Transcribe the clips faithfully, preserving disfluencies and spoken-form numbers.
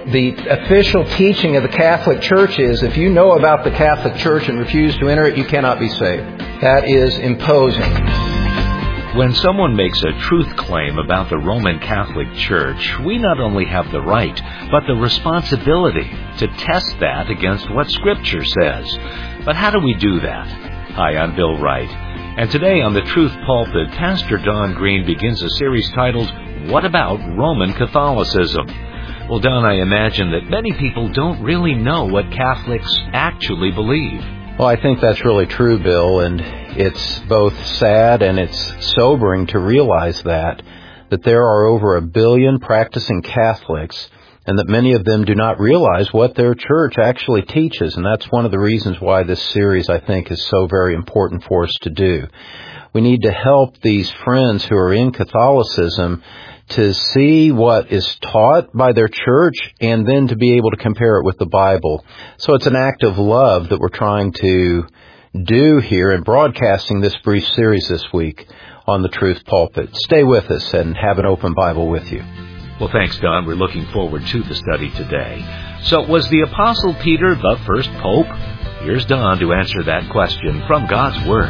the official teaching of the Catholic Church is, if you know about the Catholic Church and refuse to enter it, you cannot be saved. That is imposing. When someone makes a truth claim about the Roman Catholic Church, we not only have the right, but the responsibility to test that against what Scripture says. But how do we do that? Hi, I'm Bill Wright. And today on The Truth Pulpit, Pastor Don Green begins a series titled, What About Roman Catholicism? Well, Don, I imagine that many people don't really know what Catholics actually believe. Well, I think that's really true, Bill, and it's both sad and it's sobering to realize that, that there are over a billion practicing Catholics and that many of them do not realize what their church actually teaches. And that's one of the reasons why this series, I think, is so very important for us to do. We need to help these friends who are in Catholicism to see what is taught by their church and then to be able to compare it with the Bible. So it's an act of love that we're trying to do here in broadcasting this brief series this week on The Truth Pulpit. Stay with us and have an open Bible with you. Well, thanks, Don. We're looking forward to the study today. So, was the Apostle Peter the first pope? Here's Don to answer that question from God's Word.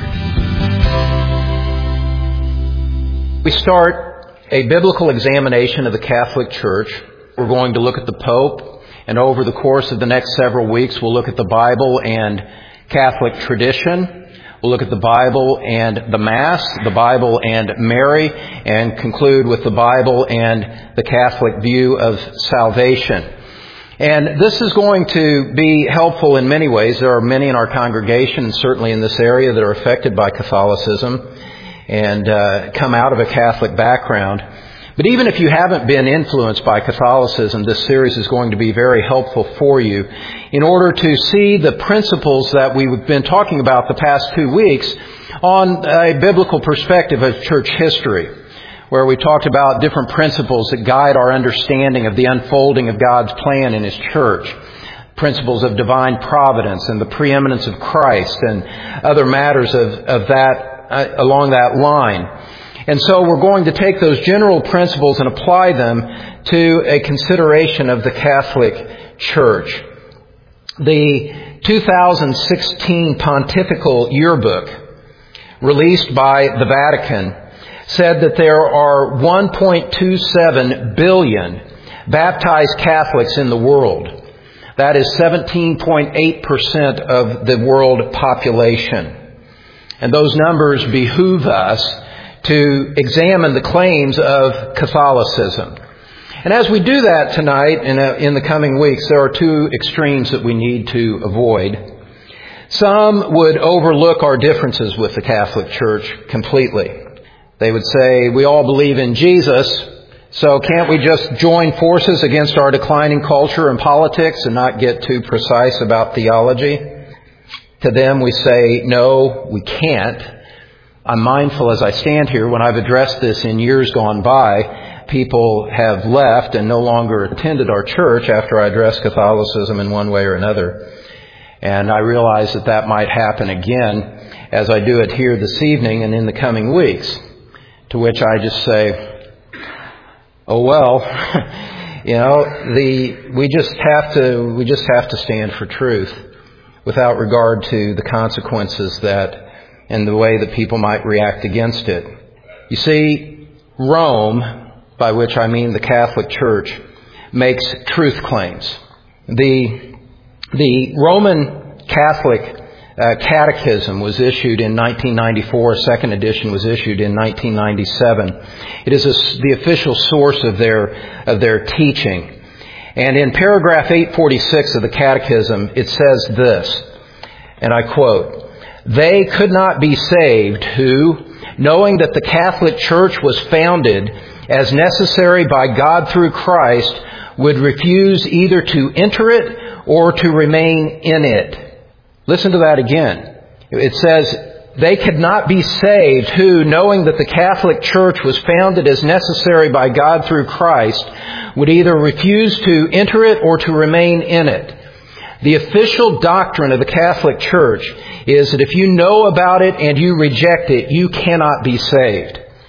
We start a biblical examination of the Catholic Church. We're going to look at the Pope, and over the course of the next several weeks, we'll look at the Bible and Catholic tradition. We'll look at the Bible and the Mass, the Bible and Mary, and conclude with the Bible and the Catholic view of salvation. And this is going to be helpful in many ways. There are many in our congregation, and certainly in this area, that are affected by Catholicism and uh, come out of a Catholic background. But even if you haven't been influenced by Catholicism, this series is going to be very helpful for you in order to see the principles that we've been talking about the past two weeks on a biblical perspective of church history, where we talked about different principles that guide our understanding of the unfolding of God's plan in His church, principles of divine providence and the preeminence of Christ and other matters of, of that uh, along that line. And so we're going to take those general principles and apply them to a consideration of the Catholic Church. The two thousand sixteen Pontifical Yearbook, released by the Vatican, said that there are one point two seven billion baptized Catholics in the world. That is seventeen point eight percent of the world population. And those numbers behoove us to examine the claims of Catholicism. And as we do that tonight and in the coming weeks, there are two extremes that we need to avoid. Some would overlook our differences with the Catholic Church completely. They would say, we all believe in Jesus, so can't we just join forces against our declining culture and politics and not get too precise about theology? To them we say, no, we can't. I'm mindful as I stand here, when I've addressed this in years gone by, people have left and no longer attended our church after I addressed Catholicism in one way or another. And I realize that that might happen again as I do it here this evening and in the coming weeks. To which I just say, oh well, you know, the we just have to we just have to stand for truth without regard to the consequences that and the way that people might react against it. You see, Rome, by which I mean the Catholic Church, makes truth claims. The, the Roman Catholic uh, Catechism was issued in nineteen ninety-four. A second edition was issued in nineteen ninety-seven. It is a, the official source of their, of their teaching. And in paragraph eight forty-six of the Catechism, it says this, and I quote, "They could not be saved who, knowing that the Catholic Church was founded as necessary by God through Christ, would refuse either to enter it or to remain in it." Listen to that again. It says, they could not be saved who, knowing that the Catholic Church was founded as necessary by God through Christ, would either refuse to enter it or to remain in it. The official doctrine of the Catholic Church is that if you know about it and you reject it, you cannot be saved.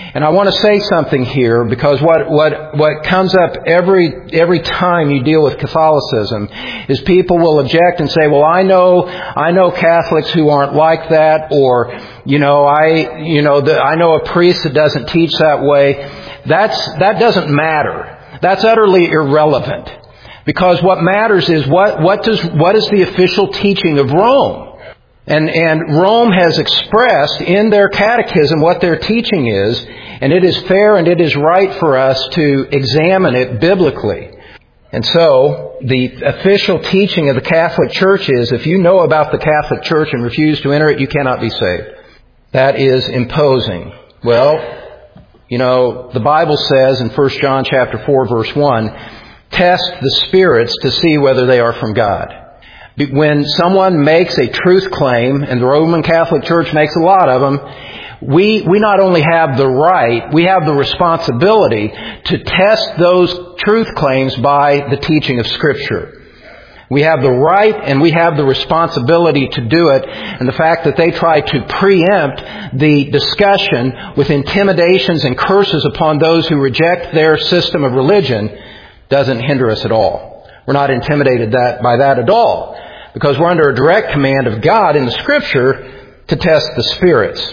And I want to say something here, because what, what, what comes up every, every time you deal with Catholicism is people will object and say, well, I know, I know Catholics who aren't like that, or, you know, I, you know, the, I know a priest that doesn't teach that way. That's, that doesn't matter. That's utterly irrelevant. Because what matters is what, what does, what is the official teaching of Rome? And, and Rome has expressed in their catechism what their teaching is, and it is fair and it is right for us to examine it biblically. And so, the official teaching of the Catholic Church is, if you know about the Catholic Church and refuse to enter it, you cannot be saved. That is imposing. Well, you know, the Bible says in First John chapter four, verse one, test the spirits to see whether they are from God. When someone makes a truth claim, and the Roman Catholic Church makes a lot of them, we, we not only have the right, we have the responsibility to test those truth claims by the teaching of Scripture. We have the right and we have the responsibility to do it, and the fact that they try to preempt the discussion with intimidations and curses upon those who reject their system of religion doesn't hinder us at all. We're not intimidated that, by that at all, because we're under a direct command of God in the Scripture to test the spirits.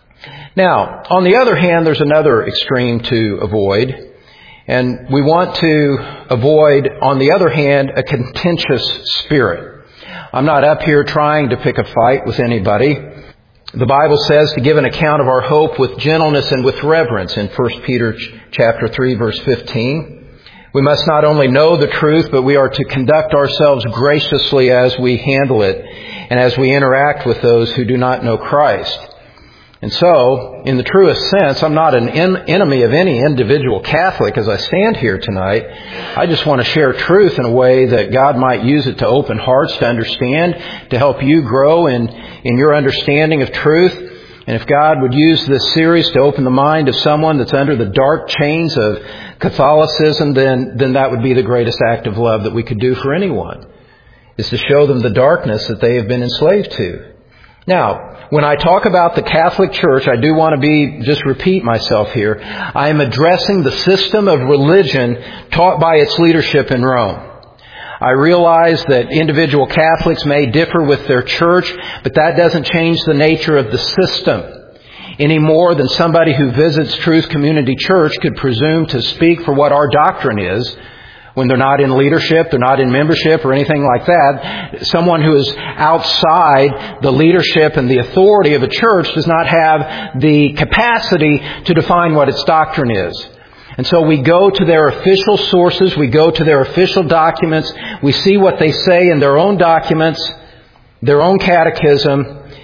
Now, on the other hand, there's another extreme to avoid. And we want to avoid, on the other hand, a contentious spirit. I'm not up here trying to pick a fight with anybody. The Bible says to give an account of our hope with gentleness and with reverence in First Peter chapter three, verse fifteen. We must not only know the truth, but we are to conduct ourselves graciously as we handle it and as we interact with those who do not know Christ. And so, in the truest sense, I'm not an en- enemy of any individual Catholic as I stand here tonight. I just want to share truth in a way that God might use it to open hearts to understand, to help you grow in, in your understanding of truth. And if God would use this series to open the mind of someone that's under the dark chains of Catholicism, then, then that would be the greatest act of love that we could do for anyone, is to show them the darkness that they have been enslaved to. Now, when I talk about the Catholic Church, I do want to be, just repeat myself here. I am addressing the system of religion taught by its leadership in Rome. I realize that individual Catholics may differ with their church, but that doesn't change the nature of the system any more than somebody who visits Truth Community Church could presume to speak for what our doctrine is when they're not in leadership, they're not in membership or anything like that. Someone who is outside the leadership and the authority of a church does not have the capacity to define what its doctrine is. And so we go to their official sources, we go to their official documents, we see what they say in their own documents, their own catechism,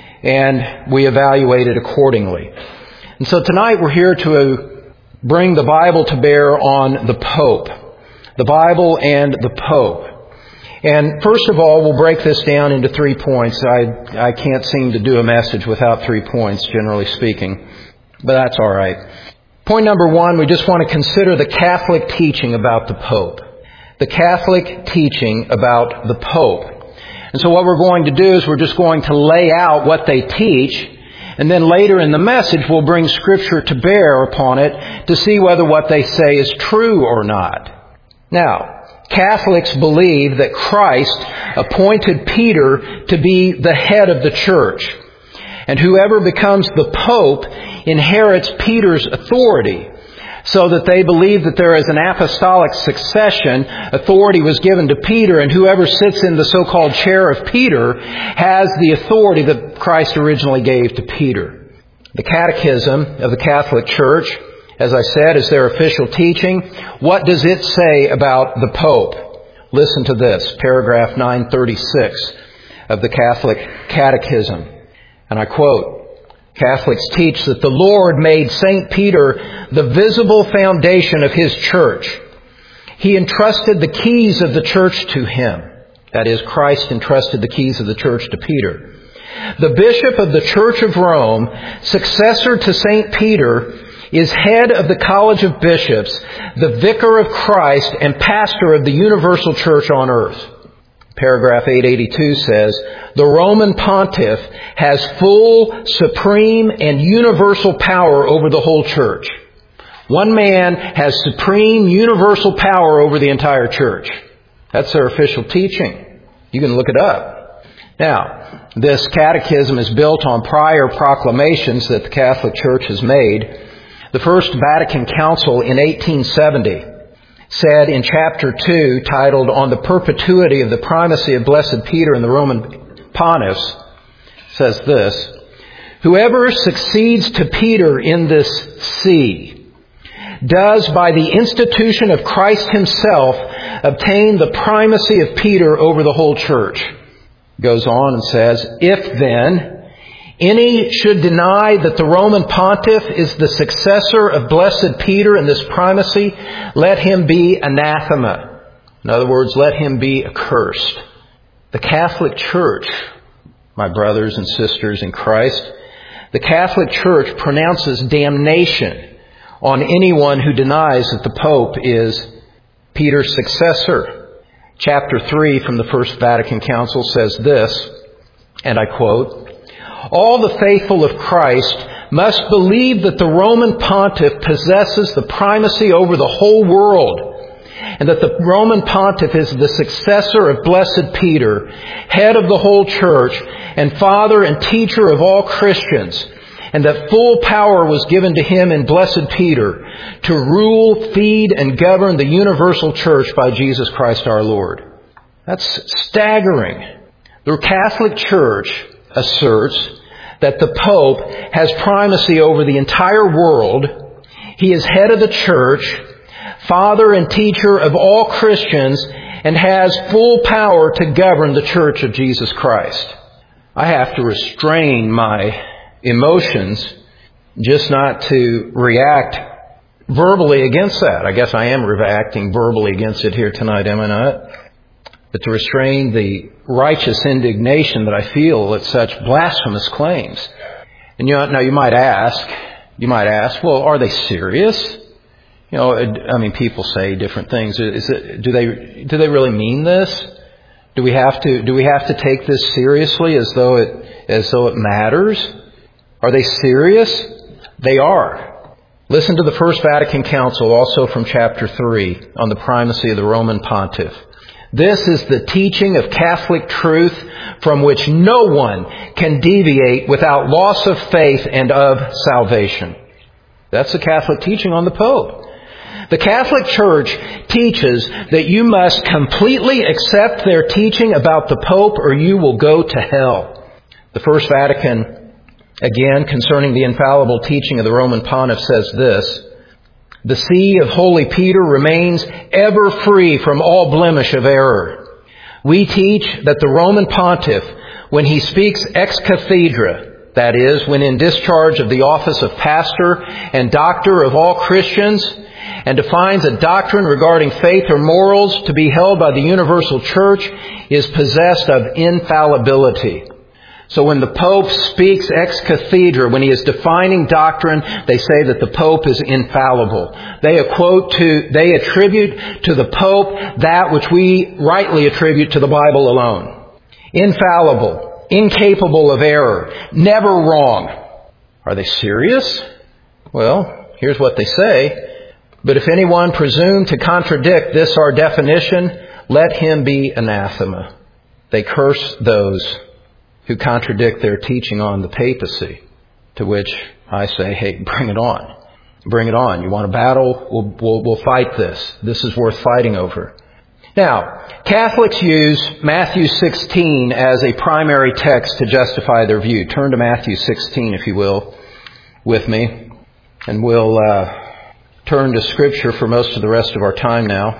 and we evaluate it accordingly. And so tonight we're here to bring the Bible to bear on the Pope. The Bible and the Pope. And first of all, we'll break this down into three points. I, I can't seem to do a message without three points, generally speaking, but that's all right. Point number one, we just want to consider the Catholic teaching about the Pope. The Catholic teaching about the Pope. And so what we're going to do is we're just going to lay out what they teach, and then later in the message we'll bring Scripture to bear upon it to see whether what they say is true or not. Now, Catholics believe that Christ appointed Peter to be the head of the church. And whoever becomes the Pope inherits Peter's authority, so that they believe that there is an apostolic succession. Authority was given to Peter, and whoever sits in the so-called chair of Peter has the authority that Christ originally gave to Peter. The Catechism of the Catholic Church, as I said, is their official teaching. What does it say about the Pope? Listen to this, paragraph nine thirty-six of the Catholic Catechism. And I quote, Catholics teach that the Lord made Saint Peter the visible foundation of His church. He entrusted the keys of the church to him. That is, Christ entrusted the keys of the church to Peter. The Bishop of the Church of Rome, successor to Saint Peter, is head of the College of Bishops, the Vicar of Christ, and pastor of the universal church on earth. Paragraph eight eighty-two says, the Roman Pontiff has full, supreme, and universal power over the whole church. One man has supreme universal power over the entire church. That's their official teaching. You can look it up. Now, this catechism is built on prior proclamations that the Catholic Church has made. The First Vatican Council in eighteen seventy said in chapter two, titled On the Perpetuity of the Primacy of Blessed Peter and the Roman Pontiffs, says this: Whoever succeeds to Peter in this see does, by the institution of Christ himself, obtain the primacy of Peter over the whole church. Goes on and says, if then any should deny that the Roman pontiff is the successor of blessed Peter in this primacy, let him be anathema. In other words, let him be accursed. The Catholic Church, my brothers and sisters in Christ, the Catholic Church pronounces damnation on anyone who denies that the Pope is Peter's successor. Chapter three from the First Vatican Council says this, and I quote, all the faithful of Christ must believe that the Roman pontiff possesses the primacy over the whole world, and that the Roman pontiff is the successor of blessed Peter, head of the whole church, and father and teacher of all Christians, and that full power was given to him in blessed Peter to rule, feed, and govern the universal church by Jesus Christ our Lord. That's staggering. The Catholic Church asserts that the Pope has primacy over the entire world. He is head of the church, father and teacher of all Christians, and has full power to govern the church of Jesus Christ. I have to restrain my emotions just not to react verbally against that. I guess I am reacting verbally against it here tonight, am I not? But to restrain the righteous indignation that I feel at such blasphemous claims. And you know, now you might ask, you might ask, well, are they serious? You know, I mean, people say different things. Is it, do they do they really mean this? Do we have to do we have to take this seriously as though it as though it matters? Are they serious? They are. Listen to the First Vatican Council, also from chapter three, on the primacy of the Roman pontiff. This is the teaching of Catholic truth from which no one can deviate without loss of faith and of salvation. That's the Catholic teaching on the Pope. The Catholic Church teaches that you must completely accept their teaching about the Pope or you will go to hell. The First Vatican, again, concerning the infallible teaching of the Roman Pontiff, says this: the see of Holy Peter remains ever free from all blemish of error. We teach that the Roman Pontiff, when he speaks ex cathedra, that is, when in discharge of the office of pastor and doctor of all Christians, and defines a doctrine regarding faith or morals to be held by the universal church, is possessed of infallibility. So when the Pope speaks ex cathedra, when he is defining doctrine, they say that the Pope is infallible. They quote to, they attribute to the Pope that which we rightly attribute to the Bible alone. Infallible, incapable of error, never wrong. Are they serious? Well, here's what they say. But if anyone presume to contradict this our definition, let him be anathema. They curse those who contradict their teaching on the papacy, to which I say, hey, bring it on. Bring it on. You want a battle? We'll, we'll, we'll fight this. This is worth fighting over. Now, Catholics use Matthew sixteen as a primary text to justify their view. Turn to Matthew sixteen, if you will, with me. And we'll uh, turn to Scripture for most of the rest of our time now.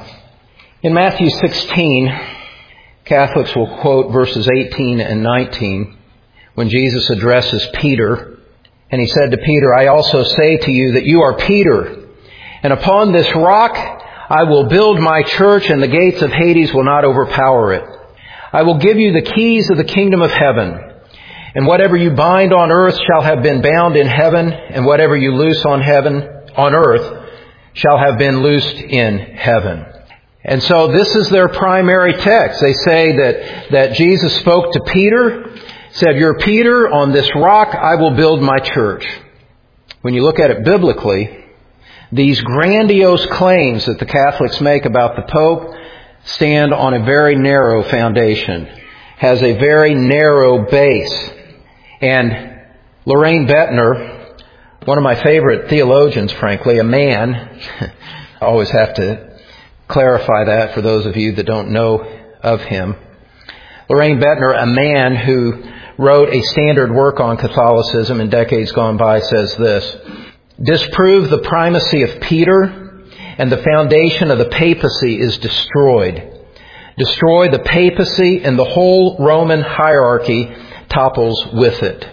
In Matthew sixteen, Catholics will quote verses eighteen and nineteen when Jesus addresses Peter. And he said to Peter, I also say to you that you are Peter, and upon this rock I will build my church, and the gates of Hades will not overpower it. I will give you the keys of the kingdom of heaven. And whatever you bind on earth shall have been bound in heaven, and whatever you loose on heaven, on earth, shall have been loosed in heaven. And so this is their primary text. They say that, that Jesus spoke to Peter, said, you're Peter, on this rock I will build my church. When you look at it biblically, These grandiose claims that the Catholics make about the Pope stand on a very narrow foundation, has a very narrow base. And Loraine Boettner, one of my favorite theologians, frankly, a man, I always have to clarify that for those of you that don't know of him. Loraine Boettner, a man who wrote a standard work on Catholicism in decades gone by, says this: disprove the primacy of Peter, and the foundation of the papacy is destroyed. Destroy the papacy, and the whole Roman hierarchy topples with it.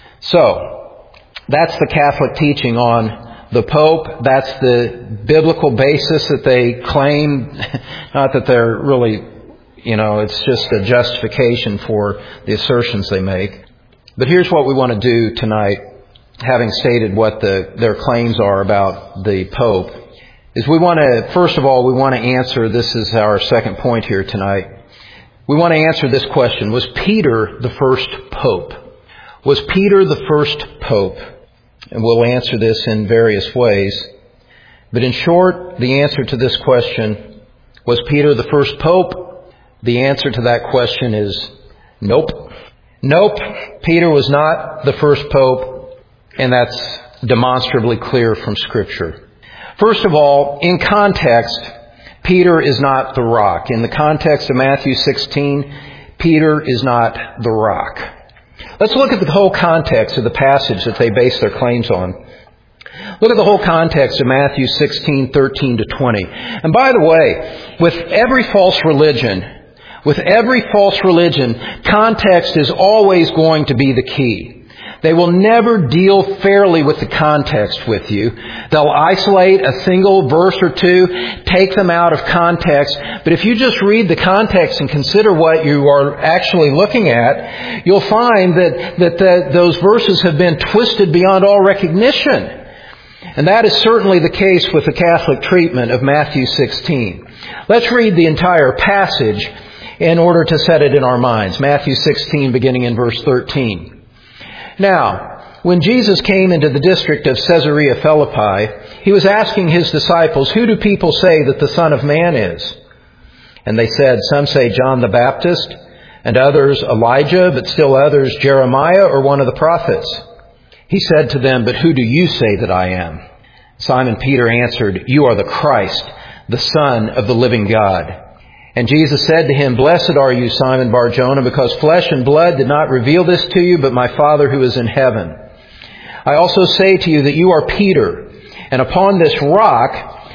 So, that's the Catholic teaching on the Pope. That's the biblical basis that they claim. Not that they're really, you know, it's just a justification for the assertions they make. But here's what we want to do tonight, having stated what the, their claims are about the Pope, is we want to, first of all, we want to answer, this is our second point here tonight, we want to answer this question: was Peter the first Pope? Was Peter the first Pope? And we'll answer this in various ways. But in short, the answer to this question, was Peter the first Pope? The answer to that question is nope. Nope, Peter was not the first Pope, and that's demonstrably clear from Scripture. First of all, in context, Peter is not the rock. In the context of Matthew sixteen, Peter is not the rock. Let's look at the whole context of the passage that they base their claims on. Look at the whole context of Matthew sixteen, thirteen to twenty. And by the way, with every false religion, with every false religion, context is always going to be the key. They will never deal fairly with the context with you. They'll isolate a single verse or two, take them out of context. But if you just read the context and consider what you are actually looking at, you'll find that, that the, those verses have been twisted beyond all recognition. And that is certainly the case with the Catholic treatment of Matthew sixteen. Let's read the entire passage in order to set it in our minds. Matthew sixteen, beginning in verse thirteen. Now, when Jesus came into the district of Caesarea Philippi, he was asking his disciples, "Who do people say that the Son of Man is?" And they said, "Some say John the Baptist, and others Elijah, but still others Jeremiah or one of the prophets." He said to them, "But who do you say that I am?" Simon Peter answered, "You are the Christ, the Son of the living God." And Jesus said to him, "Blessed are you, Simon Bar-Jonah, because flesh and blood did not reveal this to you, but my Father who is in heaven. I also say to you that you are Peter, and upon this rock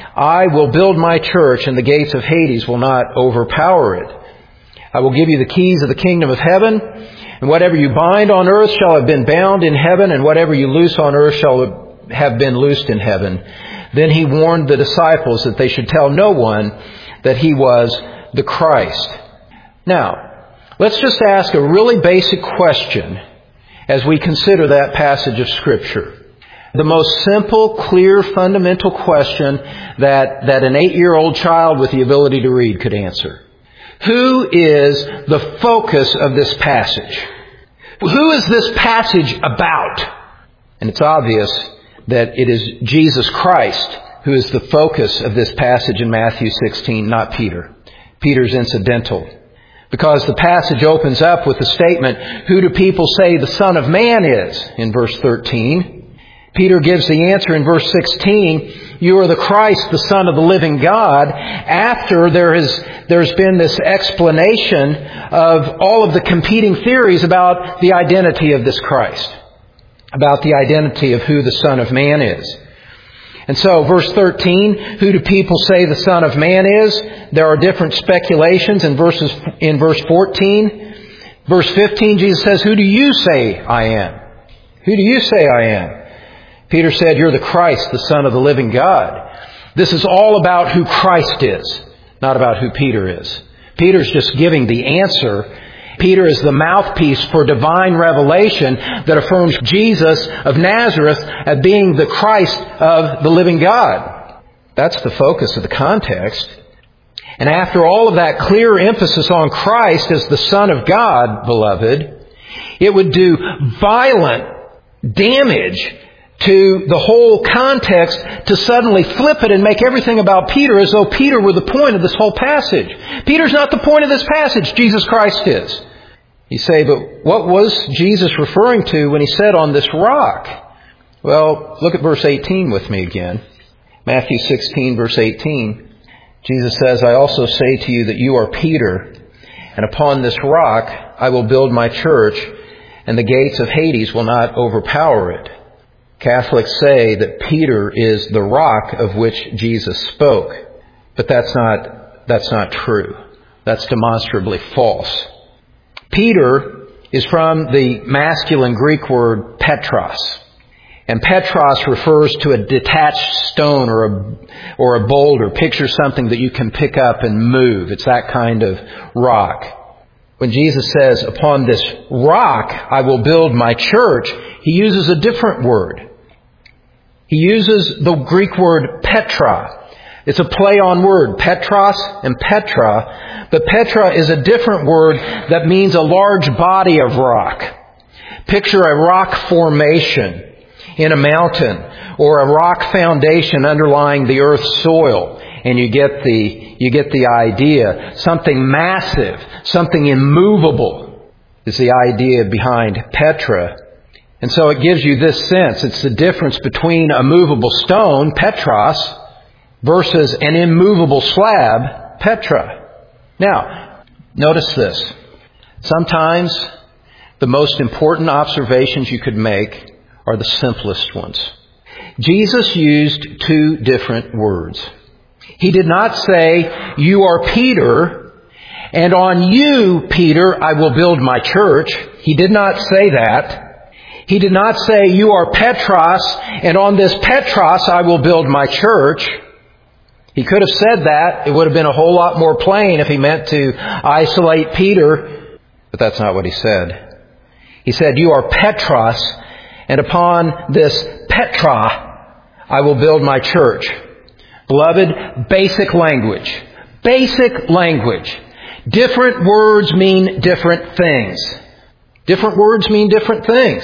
I will build my church, and the gates of Hades will not overpower it. I will give you the keys of the kingdom of heaven, and whatever you bind on earth shall have been bound in heaven, and whatever you loose on earth shall have been loosed in heaven." Then he warned the disciples that they should tell no one that he was the Christ. Now, let's just ask a really basic question as we consider that passage of Scripture. The most simple, clear, fundamental question that, that an eight-year-old child with the ability to read could answer. Who is the focus of this passage? Who is this passage about? And it's obvious that it is Jesus Christ who is the focus of this passage in Matthew sixteen, not Peter. Peter's incidental. Because the passage opens up with the statement, "Who do people say the Son of Man is?" in verse thirteen. Peter gives the answer in verse sixteen, "You are the Christ, the Son of the living God," after there is, there's been this explanation of all of the competing theories about the identity of this Christ, about the identity of who the Son of Man is. And so, verse thirteen, who do people say the Son of Man is? There are different speculations in verses, in verse fourteen. Verse fifteen, Jesus says, "Who do you say I am?" Who do you say I am? Peter said, "You're the Christ, the Son of the living God." This is all about who Christ is, not about who Peter is. Peter's just giving the answer. Peter is the mouthpiece for divine revelation that affirms Jesus of Nazareth as being the Christ of the living God. That's the focus of the context. And after all of that clear emphasis on Christ as the Son of God, beloved, it would do violent damage to the whole context to suddenly flip it and make everything about Peter as though Peter were the point of this whole passage. Peter's not the point of this passage. Jesus Christ is. You say, but what was Jesus referring to when he said on this rock? Well, look at verse eighteen with me again. Matthew sixteen, verse eighteen. Jesus says, I also say to you that you are Peter, and upon this rock I will build my church, and the gates of Hades will not overpower it. Catholics say that Peter is the rock of which Jesus spoke. But that's not, that's not true. That's demonstrably false. Peter is from the masculine Greek word Petros. And Petros refers to a detached stone or a, or a boulder. Picture something that you can pick up and move. It's that kind of rock. When Jesus says, upon this rock I will build my church, he uses a different word. He uses the Greek word Petra. It's a play on word, Petros and Petra. But Petra is a different word that means a large body of rock. Picture a rock formation in a mountain or a rock foundation underlying the earth's soil. And you get the, you get the idea. Something massive, something immovable is the idea behind Petra. And so it gives you this sense. It's the difference between a movable stone, Petros, versus an immovable slab, Petra. Now, notice this. Sometimes the most important observations you could make are the simplest ones. Jesus used two different words. He did not say, you are Peter, and on you, Peter, I will build my church. He did not say that. He did not say, you are Petros, and on this Petros I will build my church. He could have said that. It would have been a whole lot more plain if he meant to isolate Peter. But that's not what he said. He said, you are Petros, and upon this Petra I will build my church. Beloved, basic language. Basic language. Different words mean different things. Different words mean different things.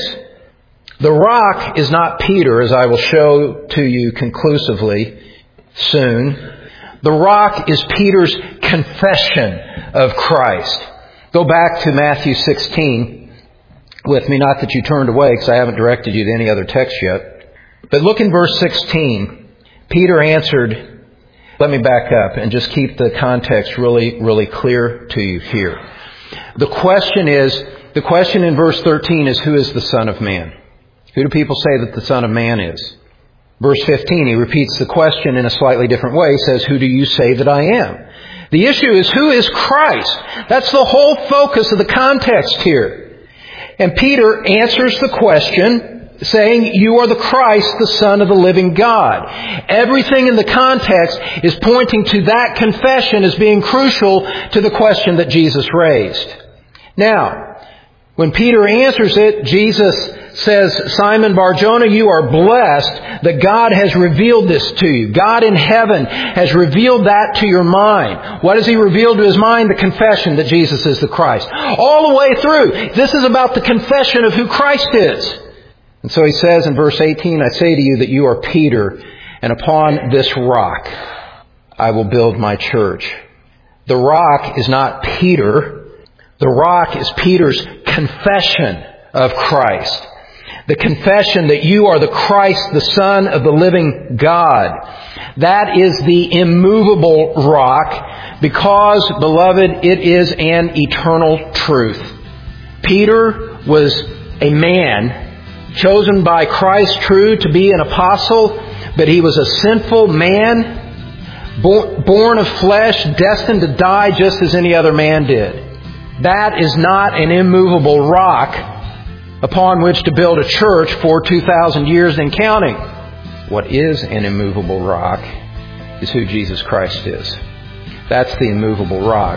The rock is not Peter, as I will show to you conclusively soon. The rock is Peter's confession of Christ. Go back to Matthew sixteen with me. Not that you turned away, because I haven't directed you to any other text yet. But look in verse sixteen. Peter answered, let me back up and just keep the context really, really clear to you here. The question is, the question in verse thirteen is, who is the Son of Man? Who do people say that the Son of Man is? Verse fifteen, he repeats the question in a slightly different way. He says, who do you say that I am? The issue is, who is Christ? That's the whole focus of the context here. And Peter answers the question saying, you are the Christ, the Son of the living God. Everything in the context is pointing to that confession as being crucial to the question that Jesus raised. Now, when Peter answers it, Jesus says, Simon Bar-Jonah, you are blessed that God has revealed this to you. God in heaven has revealed that to your mind. What has He revealed to his mind? The confession that Jesus is the Christ. All the way through, this is about the confession of who Christ is. And so he says in verse eighteen, I say to you that you are Peter, and upon this rock I will build my church. The rock is not Peter. The rock is Peter's confession of Christ. The confession that you are the Christ, the Son of the living God. That is the immovable rock because, beloved, it is an eternal truth. Peter was a man chosen by Christ, true, to be an apostle, but he was a sinful man, born of flesh, destined to die just as any other man did. That is not an immovable rock upon which to build a church for two thousand years and counting. What is an immovable rock is who Jesus Christ is. That's the immovable rock.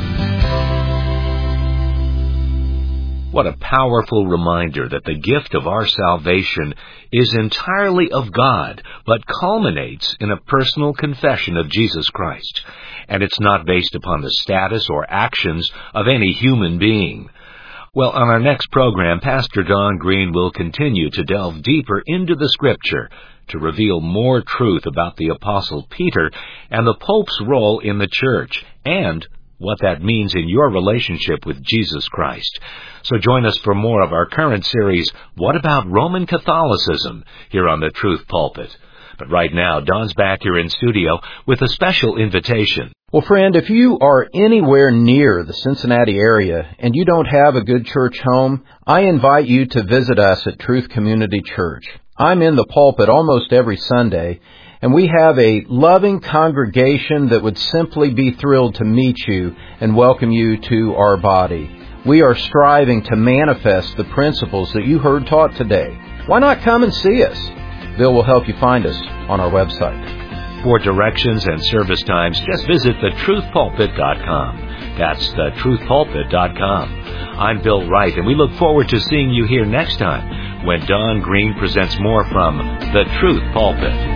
What a powerful reminder that the gift of our salvation is entirely of God, but culminates in a personal confession of Jesus Christ. And it's not based upon the status or actions of any human being. Well, on our next program, Pastor Don Green will continue to delve deeper into the Scripture to reveal more truth about the Apostle Peter and the Pope's role in the Church, and what that means in your relationship with Jesus Christ. So join us for more of our current series, What About Roman Catholicism?, here on the Truth Pulpit. But right now, Don's back here in studio with a special invitation. Well, friend, if you are anywhere near the Cincinnati area and you don't have a good church home, I invite you to visit us at Truth Community Church. I'm in the pulpit almost every Sunday, and we have a loving congregation that would simply be thrilled to meet you and welcome you to our body. We are striving to manifest the principles that you heard taught today. Why not come and see us? Bill will help you find us on our website. For directions and service times, just visit the truth pulpit dot com. That's the truth pulpit dot com. I'm Bill Wright, and we look forward to seeing you here next time when Don Green presents more from the Truth Pulpit.